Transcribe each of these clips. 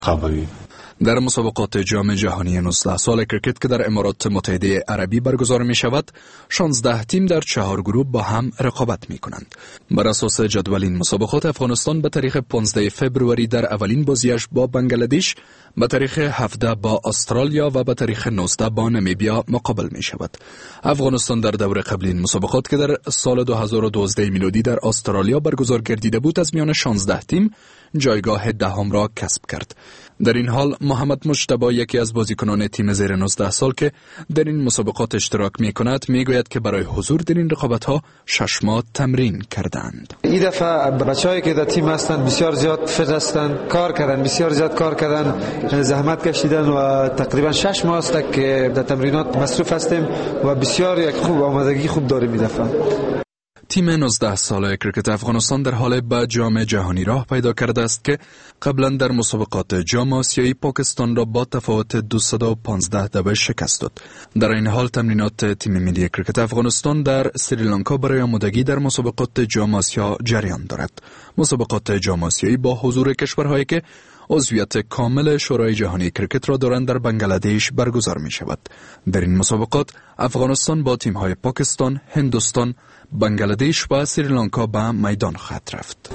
قبوی. در مسابقات جام جهانی 19 سال کرکت که در امارات متحده عربی برگزار می شود، 16 تیم در 4 گروه با هم رقابت می کنند. بر اساس جدول این مسابقات، افغانستان به تاریخ 15 فوریه در اولین بازیش با بنگلادش، به تاریخ 17 با استرالیا و به تاریخ 19 با نمیبیا مقابل می شود. افغانستان در دور قبل این مسابقات که در سال 2012 میلادی در استرالیا برگزار گردیده بود، از میان 16 تیم جایگاه دهم را کسب کرد. در این حال محمد مجتبی، یکی از بازیکنان تیم زیر 19 سال که در این مسابقات اشتراک می کند، می گوید که برای حضور در این رقابت ها 6 ماه تمرین کردند. این دفعه بچه‌هایی که در تیم هستند بسیار زیاد فت هستند، کار کردن، بسیار زیاد کار کردن، زحمت کشیدن و تقریبا 6 ماه است که در تمرینات مصروف هستیم و بسیار یک خوب آمادگی خوب داریم این دفعه. تیم 19 ساله کرکت افغانستان در حال به جام جهانی راه پیدا کرده است که قبلا در مسابقات جام آسیایی پاکستان را با تفاوت 215 شکست داد. در این حال تمرینات تیم ملی کرکت افغانستان در سریلانکا برای آمادگی در مسابقات جام آسیا جریان دارد. مسابقات جام آسیایی با حضور کشورهایی که عضویت کامل شورای جهانی کرکت را دارند در بنگلادش برگزار می شود. در این مسابقات افغانستان با تیم‌های پاکستان، هندوستان، بنگلادش و سریلانکا به میدان خواهد رفت.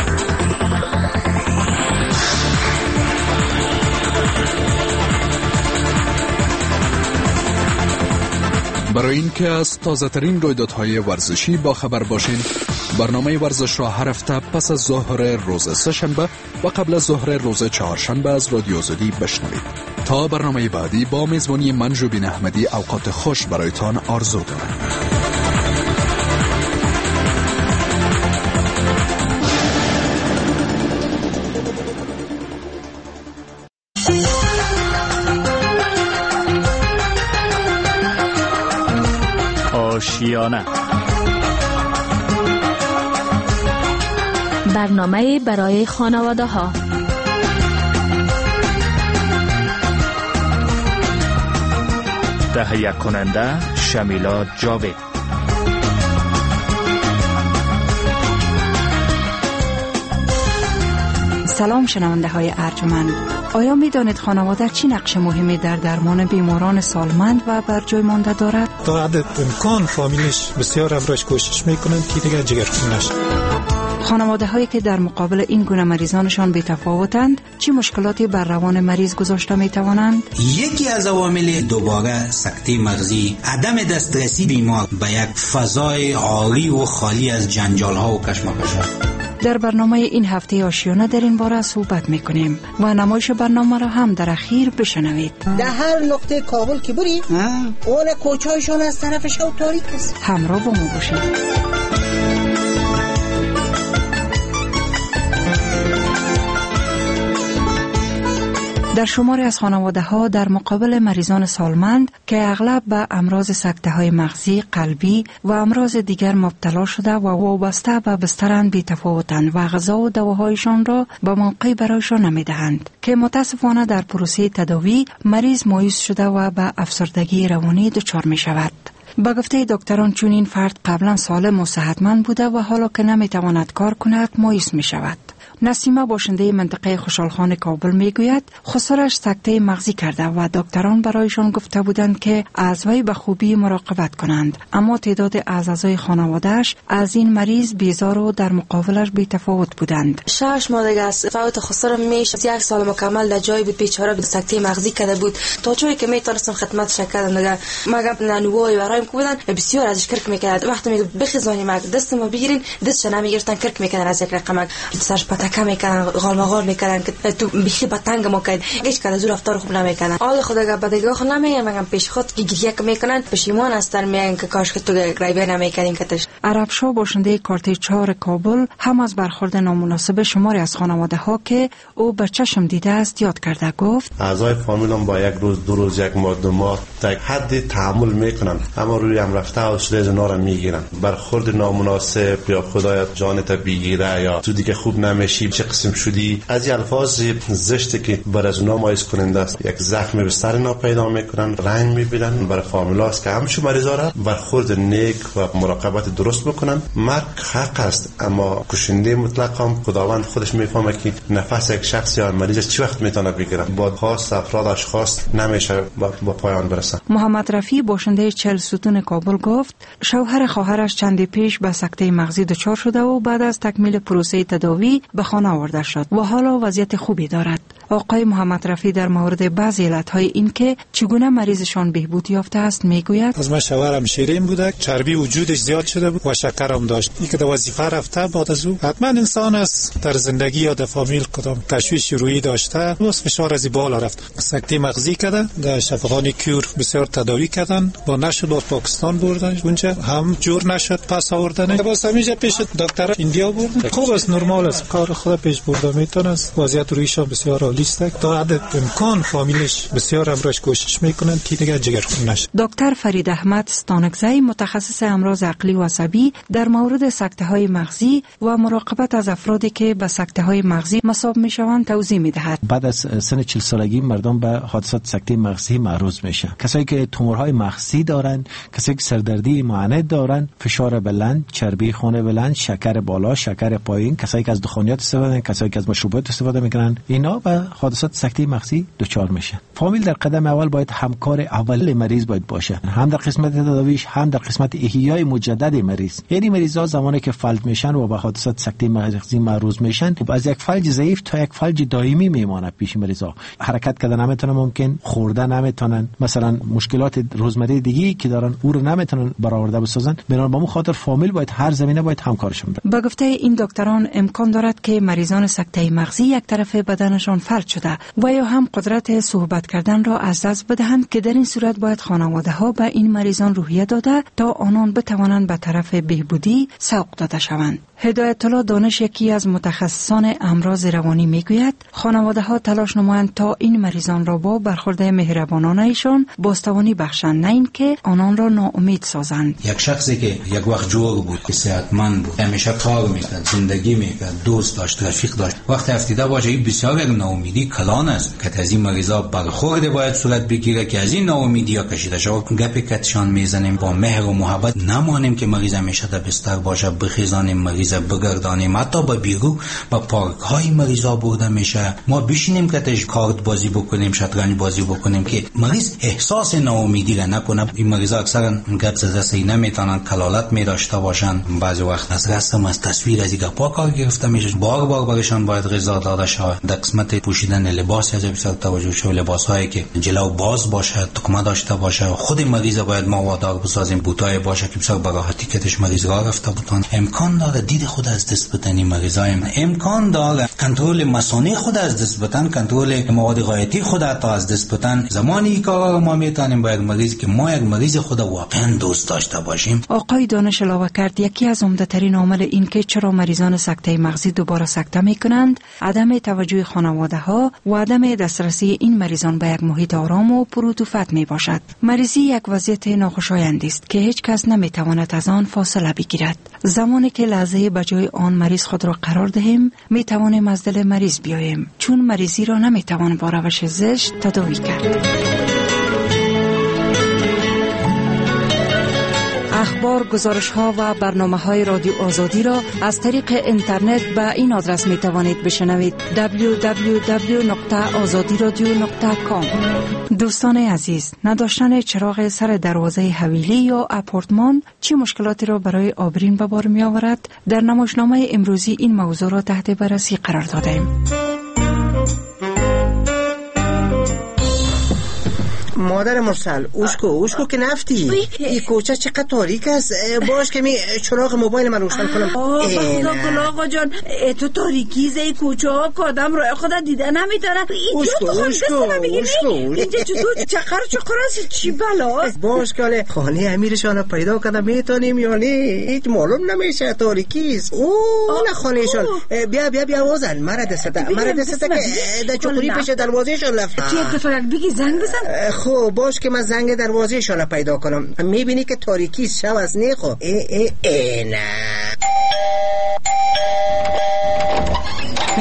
برای اینکه از تازه‌ترین رویدادهای ورزشی با خبر باشین، برنامه ورزش را هر هفته پس از ظهر روز سه‌شنبه و قبل از ظهر روز چهارشنبه از رادیو آزادی بشنوید. تا برنامه بعدی با میزبانی من ژوبین احمدی، اوقات خوش برایتان آرزو دارم. آشیانه، برنامه برای خانواده ها. تهیه کننده شمیلا جاوید. سلام شنونده های ارجمند. آیا می دانید خانواده چی نقش مهمی در درمان بیماران سالمند و بر جای مانده دارد؟ تا حد امکان فامیلش بسیار امراش کوشش میکنند که دیگر جگرخون نشه. خانواده هایی که در مقابل این گونه مریضانشان بی‌تفاوتند، چه مشکلاتی بر روان مریض گذاشته می توانند؟ یکی از عوامل دوباره سکته مغزی، عدم دسترسی بیمار به یک فضای عالی و خالی از جنجال ها و کشمکش است. در برنامه این هفته آشیانه در این باره صحبت میکنیم و نمایش برنامه را هم در اخیر بشنوید. در هر نقطه کابل که بری، اون کوچه‌هایشان از طرف شو تاریک است. همراه با ما باشید. در شماری از خانواده ها در مقابل مریضان سالمند که اغلب به امراض سکته های مغزی، قلبی و امراض دیگر مبتلا شده و وابسته به بسترند بی‌تفاوتند و غذا و دواهایشان را به موقع برایشان نمیدهند که متاسفانه در پروسه تداوی مریض مایوس شده و به افسردگی روانی دچار می شود. با گفته دکتران چون این فرد قبلا سالم و صحتمند بوده و حالا که نمیتواند کار کند مایوس می شود. نسیمه باشنده منطقه خوشحالخان کابل میگوید خسارش سکته مغزی کرده و دکتران برایشان گفته بودند که از وی به خوبی مراقبت کنند، اما تعداد اعضای خانواده‌اش از این مریض بیزار و در مقابلش بی‌تفاوت بودند. 6 ماه دیگه است فوت خسار میش 1 سال مکمل در جای بود، بیچاره به سکته مغزی کرده بود. تا جایی که میتونستم خدمتش کردم دیگه مگم نانوای برایم بودن بسیار ازش کرک میکرد. وقتی میگه بخیزونی مگ دستمو بگیرین دستش نمیگرفتن، کرک میکردن از یک رقم سرش پتک میکردن، غالمغال میکردن که تو بیخی بتنگ ما کرد. هیچ کار زور رفتار خوب نمیکنن. حال خدا بدگاه خود نمیگن، مگم پیش خود که گریه میکنن پشیمان هستن، میگن که کاش که تو گریه نمیکردین کتش. عربشاه باشنده کارت 4 کابل هم از برخورد نامناسب شماری از خانواده ها که او به چشم دیده است یاد کرده. گفت اعضای فامیلم با یک روز، 2 روز، 1 ماه، 2 ماه تا حد تحمل میکنن، اما روی هم رفته حوصله از اونا رو میگیرن. برخورد نامناسب یا خدایت جانت بگیره یا تو دیگه خوب نمیشی، چه قسم شدی، از این الفاظ زشتی که بر از اونا مایوس کننده است. یک زخم به سر اینا پیدا میکنن، رنج میبینن. برای فامیلا است که همچون مریضا را برخورد نیک و مراقبت درست درست بکنن. مرگ حق است، اما کشنده مطلق هم خداوند خودش میفهمه که نفس یک شخص یا مریض چی وقت میتونه بگیره. با خاص افراد اشخاص نمیشه با پایان برسه. محمد رفیع باشنده 40 ستون کابل گفت شوهر خواهرش چندی پیش به سکته مغزی دچار شده و بعد از تکمیل پروسه تداوی به خانه آورده شد و حالا وضعیت خوبی دارد. آقای محمد رفیع در مورد بعضی علتهای این که چگونه مریضشان بهبود یافته است میگوید: از من شوهرم شیرین بوده، چربی وجودش زیاد شده بود و شکر هم داشت. این که در وظیفه رفته بعد از او حتما انسان است در زندگی یا در فامیل کدام تشویش روحی داشته، بس فشار از بالا رفت. سکته مغزی کرده، در شفاخانه کیور بسیار تداوی کردن، با نشد با پاکستان بردن، اونجا هم جور نشد پس آوردن. باز همیشه پیش دکتر ایندیا بردن. خوب است، نرمال است، کار خود پیش برده میتونه است. وضعیت روحیش بسیار عالی است. تا حد امکان فامیلش بسیار امروز کوشش میکنن که دیگه جگرخون نشه. دکتر فرید احمد ستانکزی متخصص امراض عقلی و عصبی در مورد سکته‌های مغزی و مراقبت از افرادی که به سکته‌های مغزی مصاب میشوند توضیح میدهد. بعد از سن 40 سالگی مردم به حادثات سکته مغزی معرض میشن. کسایی که تومورهای مغزی دارن، کسایی که سردردی معاند دارن، فشار بلند، چربی خون بلند، شکر بالا، شکر پایین، کسایی که از دخانیات استفاده میکنن، کسایی که از مشروبات استفاده میکنن، اینا به حادثات سکته مغزی دچار میشن. فامیل در قدم اول باید همکار اول مریض باید باشه، هم در قسمت تداویش، هم در قسمت احیای مجدد مریض. یعنی مریضا زمانی که فلج میشن و به حادثات سکته مغزی معرض میشن، از یک فلج ضعیف تا یک فلج دائمی میمونه پیش مریضا. حرکت کردن نمیتونن، ممکن خوردن نمیتونن، مثلا مشکلات روزمره دیگه که دارن او رو نمیتونن برآورده بسازن. بنابراین به خاطر فامیل باید هر زمینه باید همکارشون بده. به گفته این دکتران امکان دارد که مریضان سکته مغزی یک طرف بدنشان فلج شده و یا هم قدرت صحبت کردن را از دست بدهند که در این صورت باید خانواده ها به این مریضان روحیه داده تا آنان بتوانند به طرف بهبودی سوق داده شوند. هدایت الله دانش یکی از متخصصان امراض روانی میگوید خانواده ها تلاش نمایند تا این مریضان را با برخورد مهربانانه ایشان بازتوانی بخشند، نه اینکه آنان را ناامید سازند. یک شخصی که یک وقت جور بود، صحتمند بود، همیشه کار میکرد، زندگی میکرد، دوست داشت، رفیق داشت، وقتی افتیده باشه این بسیار یک ناامیدی کلان است که از این مریضا برخورد باید صورت بگیره که از این ناامیدی ها کشیده شود. گپی کتشان میزنیم، با مهر و محبت نمانیم که مریض همیشه در بستر باشه، بخیزانیم مریض، بگردانیم، حتی با بیرو با پارک های مریضا برده میشه، ما بشینیم که تش کارت بازی بکنیم، شطرنج بازی بکنیم که مریض احساس ناامیدی را نکنه. این مریضا اکثرا گپ زدستی نمیتونن، کلالت میداشته باشن، بعضی وقت از رسم از تصویر از گپا کار گرفته میشه، بار بار برشان باید غذا داده شود. در قسمت پوشیدن لباس از بسیار توجه شو، لباس هایی که جلو باز باشه، تکمه داشته باشه، خود مریض باید ما وادار بسازیم، بوتای باشه که بسیار براحتی کتش مریض راه رفته بودن. امکان داره دید خود از دست بدن مریضای، امکان داره کنترل مسانی خود از دست بدن، کنترل مواد غایتی خود از دست بدن. زمانی کارا رو ما میتونیم با یک مریض که ما یک مریض خود واقعا دوست داشته باشیم. آقای دانش علاوه کرد یکی از عمده‌ترین عوامل این که چرا مریضان سکته مغزی دوباره سکته میکنند عدم توجه خانواده ها و عدم دسترسی این مریضان به یک محیط آرام و پرطفولی می باشد. مریضی یک وضعیت ناخوشایند است که هیچ کس نمیتواند از آن فاصله بگیرد. زمانی که لحظه به جای آن مریض خود را قرار دهیم می توانیم از دل مریض بیاییم، چون مریضی را نمیتوان با روش زشت تداوی کرد. اخبار، گزارش‌ها و برنامه‌های رادیو آزادی را از طریق اینترنت به این آدرس می‌توانید بشنوید: www.azadiradio.com. دوستان عزیز، نداشتن چراغ سر دروازه حویلی یا آپارتمان چه مشکلاتی را برای آبرین به بار می‌آورد؟ در نمایشنامه امروزی این موضوع را تحت بررسی قرار دادیم. مادر مرسل، اوشکو که نفتی. این کوچه چقدر تاریک است. باش که می چراغ موبایل من روشن کنم. بخدا کن آقا جان، تو تاریکی زی کوچه ها که آدم راه خدا دیده نمیتونه. اوشکو اینجا چقدر است چی بلا؟ باش که خانه امیرشان پیدا کنم میتونیم یا نه، هیچ معلوم نمیشه، تاریکی است. نه خانهشان. بیا وزن مرا دسته که در چوری پیش دروازهشان لفت. چی اتفاق بگی زنگ بزن؟ خب باش که من زنگ دروازه شان پیدا کنم. میبینی که تاریکی شب از نه. خب نه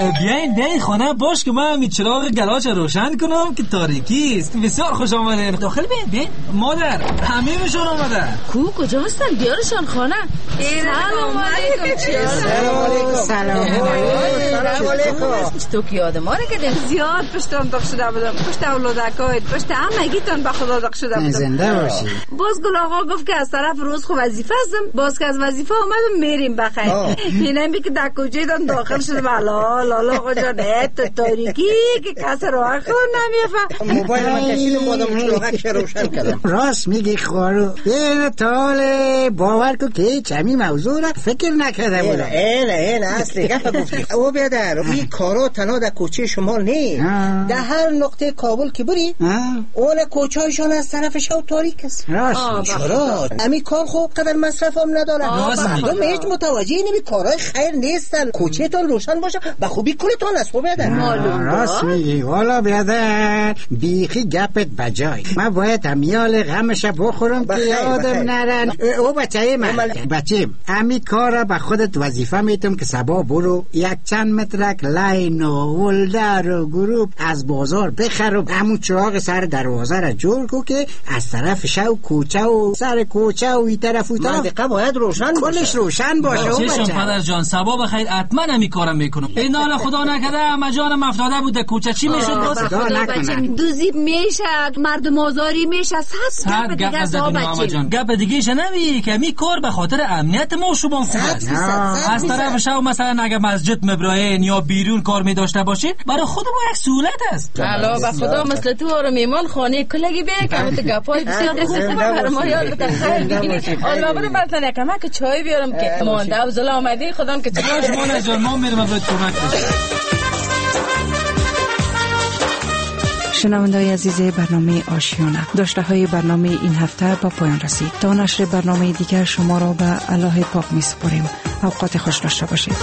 بیاین خانه باش که من همین چراغ گلاش روشن کنم که تاریکی است. بسیار خوش آمدین. داخل بیاین. مادر همه بهشون آمده. کجا هستن؟ بیارشان خانه. سلام علیکم. سلام علیکم. تو که آدمانه که زیاد پشتم داغ شده بودم. پشت اولادکایت، پشت همگیتان به خدا داغ شده بودم. زنده باشی. باز گل آقا گفت که از طرف روز خوب وظیفه هستم. باز که از وظیفه اومدم میریم بخیر. اینم بی که در کوچه دان داخل شده لالا آقا جان تو تاریکی که کس راه خون نمیفهم. موبایل من کشیدم بادم چراغش روشن کردم. راست میگی خوارو. این تاله باور کو که چمی موضوع را فکر نکرده بودم. این اصلی گفت گفتی. او بیادر این کارا تنها در کوچه شمال نیست. در هر نقطه کابل که بری اون کوچه‌هایشان از طرف شو تاریک است. راست. چرا؟ امی کار خوب قدر مصرف هم نداره. مردم هیچ متوجه نمی کارهای خیر نیستن. کوچه تان روشن باشه به خوبی کلتان است. بیادر راست میگی. والا بیادر بیخی گپت بجای. من باید امیال غمش بخورم که یادم نرن. او بچه من بچیم امی کار را به خودت وظیفه میتم که سبا برو یک چند مترک لاین و ولدر و گروپ از بازار بخر و همون چراغ سر دروازه را جور کو که از طرف شو کوچه و سر کوچه و این طرف و طرف منطقه باید روشن باشه. کلش روشن باشه. چشم پدر جان سبا بخیر حتما همی کارم میکنم. این حالا خدا نکرده همه جانم افتاده بوده کوچه چی میشد باز؟ خدا نکنه. دوزی میشه مردم آزاری میشه صد گپ دیگه جان. گپ دیگه شنوی که می کار به خاطر امنیت ما و شما خوب است. از طرف شو مثلا اگه مسجد مبراهین یا بیرون کار می داشته باشین برای خود ما یک سهولت است. حالا به خدا مثل تو رو میمان خانه کلگی بیه که تو گپای بسیار خوب برای ما یاد بتخیر. حالا برو مثلا کمک چای بیارم که مانده و زلا آمدی خودم که شما جان ما میرم برات کمک بشه. شنونده‌های عزیز برنامه آشیانه داشته های برنامه این هفته با پایان رسید. تا نشر برنامه دیگر شما را به الله پاک می سپاریم. اوقات خوش داشته باشید.